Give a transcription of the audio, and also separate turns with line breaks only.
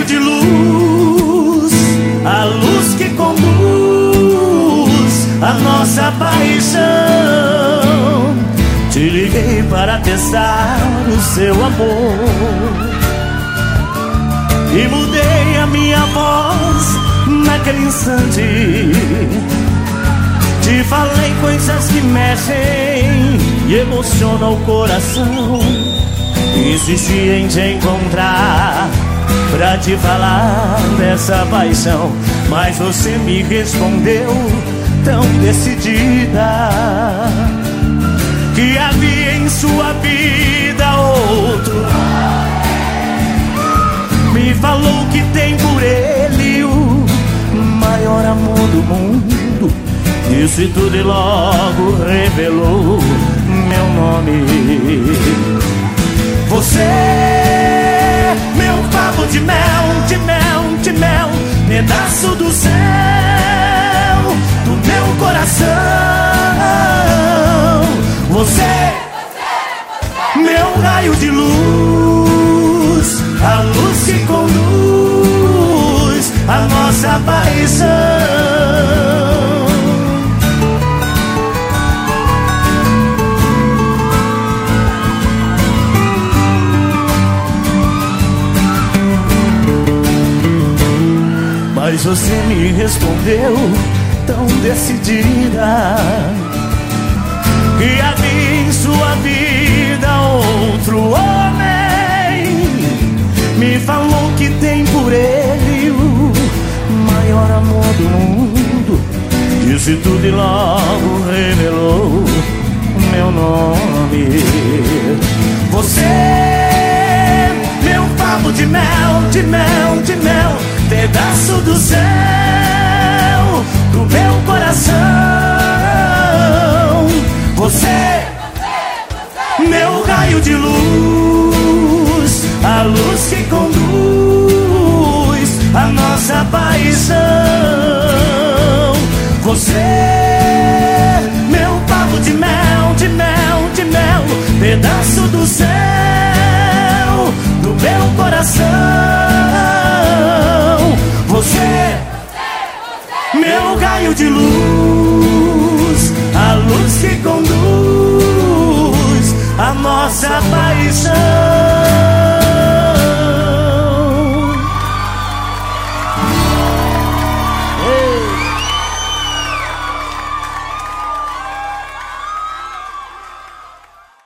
de luz, a luz que conduz a nossa paixão. Te liguei para testar o seu amor e mudei a minha voz naquele instante. Te falei coisas que mexem e emocionam o coração. Insisti em te encontrar pra te falar dessa paixão, mas você me respondeu tão decidida que havia em sua vida outro. Me falou que tem por ele o maior amor do mundo. Disse tudo e logo revelou meu nome. Você, meu pavo de mel, de mel, de mel, pedaço do céu, do meu coração. Você, meu raio de luz, a luz que conduz a nossa paixão. Mas você me respondeu tão decidida que havia em sua vida outro homem. Me falou que tem por ele o maior amor do mundo. Disse tudo e logo revelou meu nome. Você, meu pavo de mel, de mel, de mel, pedaço do céu, do meu coração. Você, meu raio de luz, a luz que conduz a nossa paixão. Você, meu pavo de mel, de mel, de mel, pedaço do céu, do meu coração. Você, meu raio de luz, a luz que conduz a nossa paixão.